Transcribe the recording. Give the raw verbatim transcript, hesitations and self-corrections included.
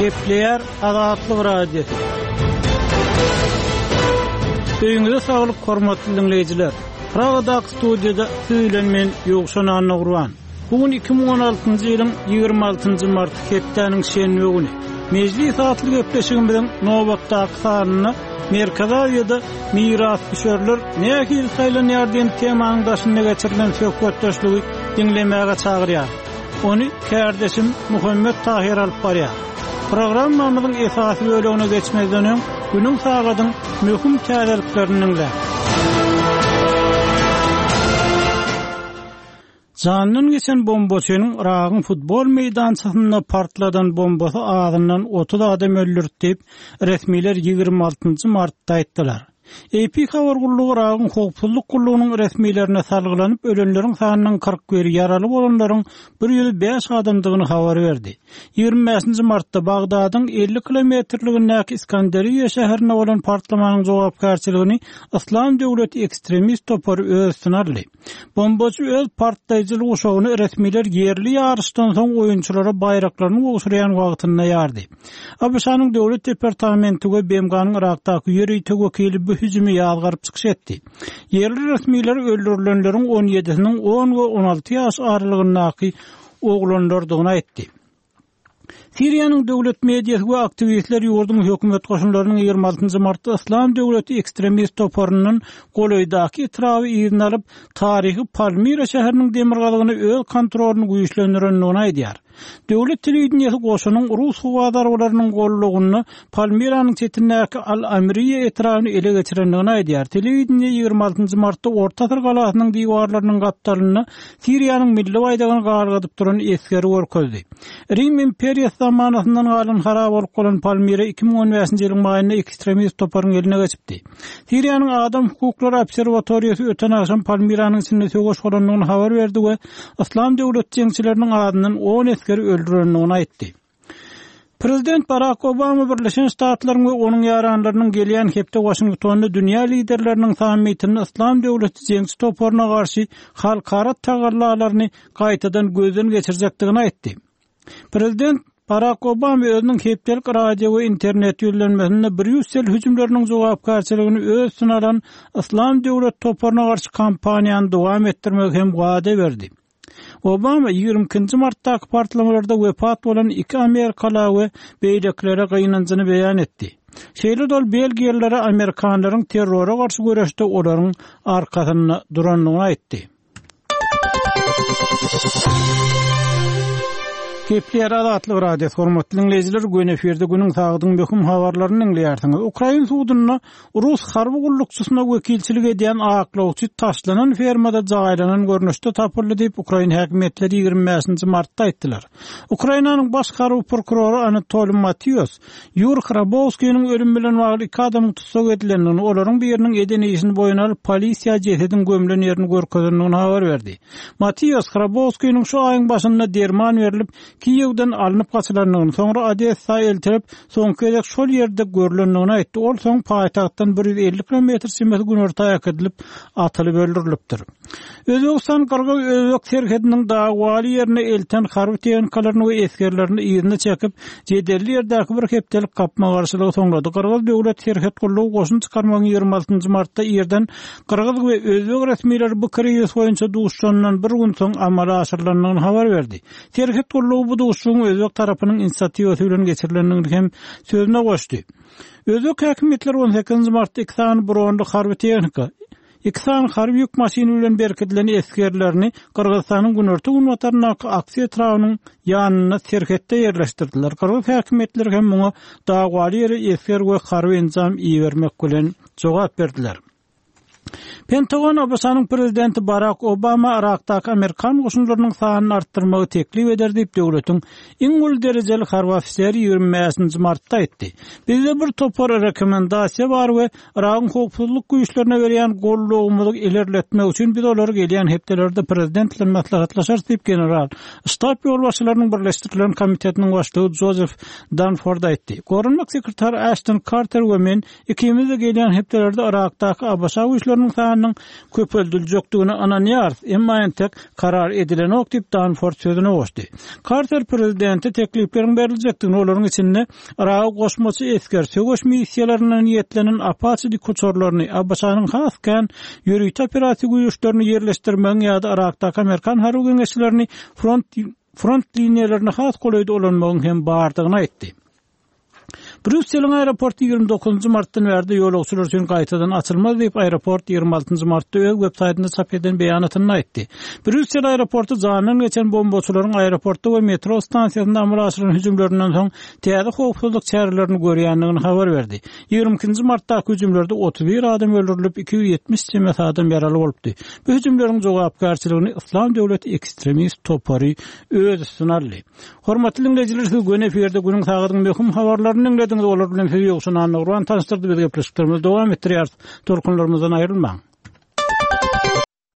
Kepler Azatlyk Radiosu. Öýüňize saglyk, hormatly dinleýijiler. Pragadak studiýada söýlenmen Ýogşan Anagurwan. Bugün iki bin on altynjy ýylyň ýygrimi altynjy mart hepdeniň şenbe güni. Mejlis atly gepleşigimizden nowatdaky sanyny Merkez Aziýada miras düşerler näki ýylsaýlan ýardym temanyň başyna geçirilen söhbetdeşligi dinlemäge çagyrýar. Onu kardeşim Muhammed Tahir alyp barýar. Programmamyzyň esasy bölümine geçmezden öň günüň sagadyň möhüm täzeliklerini dinle. Janyn geçen bombaçynyň Iraqyň futbol meýdançasynda partladan bombasy ağzyndan otuz adam öldürdi, resmiler ýygrimi altyncı martda aýtdylar. A P habar gullugy Iraqyň howpsuzlyk gullugynyň resmilerine salgylanyp ölenleriň sanynyň kırk biri, ýaraly bolanlaryň bir ýüz beş adamdygyny habar berdi. ýygrimi beşinji martda Bagdadyň elli kilometrligindäki İskanderiýa şäherine bolan partlamanyň jogapkärçiligini Islam döwleti ekstremist topary öz sınarly. Bombaçy öz partlaýjylyk uşagyny resmiler yerli ýarışdan soň oýunçulara bayraklaryny goşuraýan wagtyna ýardy. A B S-nyň döwlet departamentiga B M G'nyň Irakdaky ýeri töwekili bu hüjümi ýalgaryp çykyş etdi. Yerli resmiler öldürilenleriň on ýedisiniň on we on alty ýaş aralygyndaky oglanlardygyny aýtdy. Siriýanyň döwlet mediýasy we aktivistler ýurdun hökümet goşunlarynyň ýygrimi altyncı martda Islam döwleti ekstremist toparynyň golaýdaky itrawy ýygyny alyp taryhy Palmira şäheriniň demirgalygyny öz kontrolyny güýçlendirendigini aýdýar. Döwlet telewizionyasy goşunyň Rus howadarlarynyň gollugyny Palmiranyň çetindäki Al-Amriye etrawyny ele geçirendigini aýdýar. Telewizionda ýygrimi altyncı martda Orta Syr galasynyň diwarlarynyň gapdalyny Siriýanyň milli baýdagyny gargadyp duran eskeri görkezdi. Rim imperiýasy zamanyndan galan harap bolup galan Palmira iki bin on beşinji ýylyň maýynda ekstremist toparyň eline geçipdi. Siriýanyň Adam hukuklary obserwatoriýasy öten akşam Palmiranyň içinde söwüş bolanlygyny habar berdi we Islam döwleti jeňçileriniň adynyň on eskeri öldürenligini aýtdy. Prezident Barack Obama Birleşen Ştatlaryň we onuň ýaranlarynyň gelýän hepde Washingtonda dünýä liderleriniň sammitini Islam döwleti jeňçi toparyna garşy halkara tagarlalaryny gaýtadan gözden geçirjekdigini aýtdy. Prezident Barack Obama özüniň hepdelik radio we internet ýönelemesinde Brüssel hüjümleriniň jogapkärçiligini öz sunaran Islam döwleti toparyna garşy kampaniýany dowam etdirmek hem wada berdi. Obama ýygrimi ikinji martdaky partlamalarda wepat bolan iki Amerikaly we beýleklere gynanjyny beýan etdi. Şeýle dol Belgiýalylary Amerikanlaryň terrora garşy göreşde olaryň arkasyna duranlygyny aýtdy. Kepler Azatlyk Radiosu hormatly dinleýijiler, gün eferde günüň sagdyň möhüm habarlaryny dinleýärsiňiz. Ukraina suwdyna Rus harby gullukçysyna wekilçilik edýän aklawçy taşlanan fermada jaýlanan görnüşde tapyldy diýip Ukraina häkimetleri ýygrimi beşinji martda aýtdylar. Ukrainanyň baş harby prokuroru Anatoly Matios, Yur Khrabowskiň ölüm bilen bagly iki adamyň tutsak edilendigini, olaryň biriniň edeni işini boýuna alyp polisiýa jesedin gömülen ýerini görkezdendigini habar berdi. Matios Khrabowskiň şu aýyň başynda derman berilip Kiýewden alınıp gaçylandygyny, soňra Odessa eltirip, soňky şol ýerde görülendigini aýtdy. Ol soň paýtagtdan bir ýüz elli kilometr semeti günorta edilip atylyp öldürilipdir. Özbegistan Kırgız Özbek serhediniň dagwaly ýerine elten harby tehnikalarını we eskerlerini ýerine çekip, jedelli ýerdäki bir hepdelik gapma garşylygy soňlady. Kırgız döwlet serhed gollugy goşun çykarmagyň ýygrimi altyncı martda ýerden Kırgız we Özbek resmileri bu kriýas boýunça duşuşandan bir gün soň amala aşyrylandygyny habar berdi. Serhed gollugy bu duşuşyň Özbek tarapynyň inisiatiwaty bilen geçirilendigini hem sözüne goşdy. Özbek häkimetleri on sekizinji martda iki sany bronly harby tehnika, iki sany harby ýük maşyny bilen berkitilen eskerlerini Kırgızstanyň günorta günwatarynyň aksiýa trawynyň ýanyna serhetde ýerleşdirdiler. Kırgız häkimetleri hem muňa dagwaly ýere esker we harby enzam iýermek bilen jogap berdiler. Pentagon A B S-nyň prezidenti Barack Obama Irakdaky Amerikan goşunlarynyň sanyny artdyrmagy teklip eder diýip döwletiň iň ul derejeli harby ofiseri ýygrimi beşinji martda aýtdy. Bizde bir topar rekomendasiýa bar we Irakyň howpsuzlyk güýçlerine berýän gollugymyzy ilerletmek üçin biz olary gelýän hepdelerde prezident bilen maslahatlaşar diýip general ştab ýolbaşçylarynyň birleşdirilen komitetiniň başlygy Joseph Dunford aýtdy. Gorunmak sekreter Ashton Carter we men ikimiz de gelýän hepdelerde Irakdaky A B S güýçlerini bombalarının sanynyň köpeldiljekdigini ananyar, emma entek karar edilen ok dip Danford sözüne goşdy. Carter prezidenti tekliplerin berilejekdigini, olaryň içinde Irak goşmaçy eskerse goş missiýalaryna niýetlenen Apache koçorlaryny Abbasanyň haskan ýörüýt operasiýa güýçlerini ýerleşdirmek ýa-da Irakdaky Amerikan harby geňeşlerini front front liniýalaryna has goýdy olanmagyň hem bardygyny aýtdy. Brüsseliň aeroportu ýygrimi dokuzynjy martdan bäri ýolagçylar üçin gaýtadan açylmaz diýip aeroport ýygrimi altyncy martda öz websaýtynda çap eden beýanatyny aýtdy. Brüssel aeroportu zanyň geçen bombaçylaryň aeroportda we metro stansiýasynda amal aşyrylan hüjümlerinden soň täze howpsuzlyk çärelerini görýändigini habar berdi. ýygrimi ikinji martdaky hüjümlerde otuz bir adam öldürilip iki yüz ýetmiş çemet adam ýaraly bolupdy. Bu hüjümleriň jogapkarçylygyny Islam döwleti ekstremist topary öz sunarly. Hormatly dinleyijiler, siz göne eferde günüň tagydyň möhüm habarlaryny dinlediniz. Olar bilen söz ýoksuny anlaryň tanıştyrdy, biz gepleşiklerimiz dowam etdirýär. Torkunlarymyzdan aýrylmaň.